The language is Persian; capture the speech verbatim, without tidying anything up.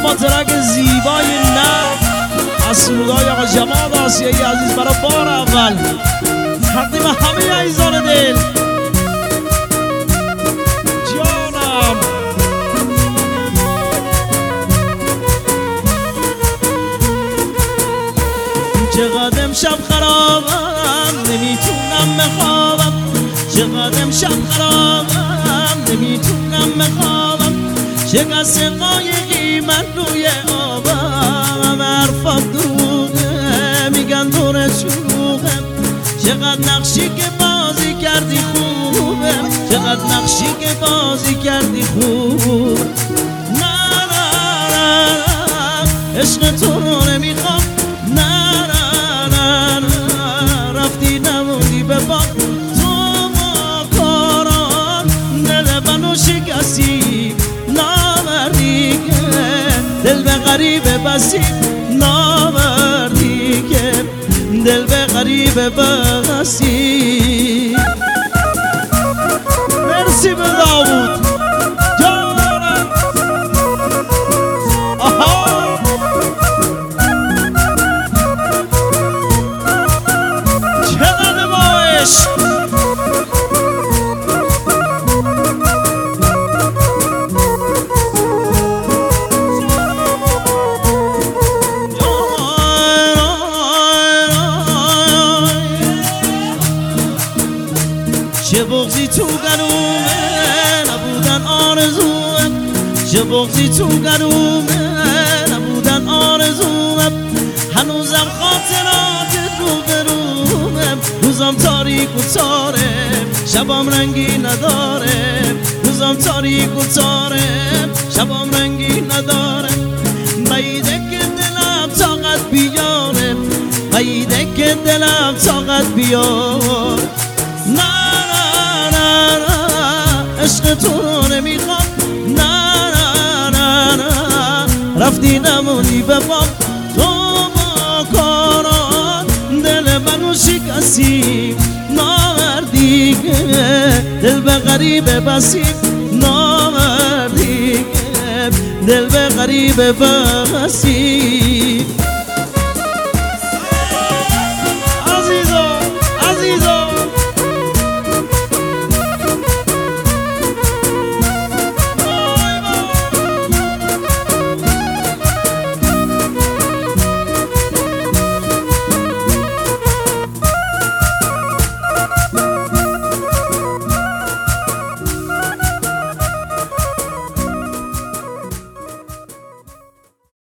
اما ترک زیبای نه از سرودهای آقا جماد آسیایی عزیز برای بار اول تقدیم همه عزیزان دل. جانم چقدر امشب خرابم نمیتونم بخوابم، چقدر امشب خرابم نمیتونم بخوابم، شکست قایقی من روی آبم، حرفات دروغه میگن دور شروغه، چقدر نقشی که بازی کردی خوبه، چقدر نقشی که بازی کردی خوب. نه نه نه عشق تو رو نمیخوام، نه نه نه نه رفتی نموندی به باب، تو ما کاران دل منو شکستی، نامردی که دل به غریبه بسی، نامردی که دل به غریبه بسی. مرسی به داوود جانم. آها چقدر با عشق چه بغضی تو گلومه نبودن آرزومه، چه بغضی تو گلومه نبودن آرزومه، هنوزم خاطرات رو به رومه، روزم تاریک و تاره شبام رنگی نداره، روزم تاریک و تاره شبام رنگی نداره، بعیده که دلم طاقت بیاره، بعیده که دلم طاقت بیاره. نه عشق تو رو نمیخوام، نه نه نه نه رفتی نموندی به بام، تو با کاران دل منو شکستی، نامردی که دل به غریبه بسی، نامردی که دل به غریبه بسی.